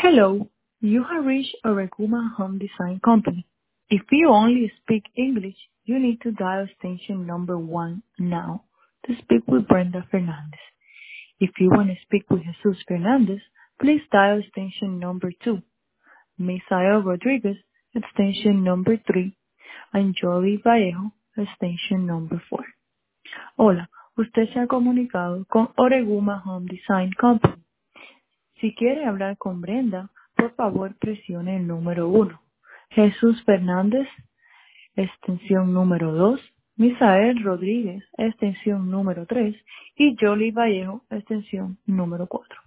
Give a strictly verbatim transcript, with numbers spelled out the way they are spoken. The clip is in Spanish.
Hello, you have reached Oreguma Home Design Company. If you only speak English, you need to dial extension number one now to speak with Brenda Fernandez. If you want to speak with Jesus Fernandez, please dial extension number two. Misael Rodriguez, extension number three, and Jolie Vallejo, extension number four. Hola, usted se ha comunicado con Oreguma Home Design Company. Si quiere hablar con Brenda, por favor presione el número uno. Jesús Fernández, extensión número dos. Misael Rodríguez, extensión número tres. Y Jolie Vallejo, extensión número cuatro.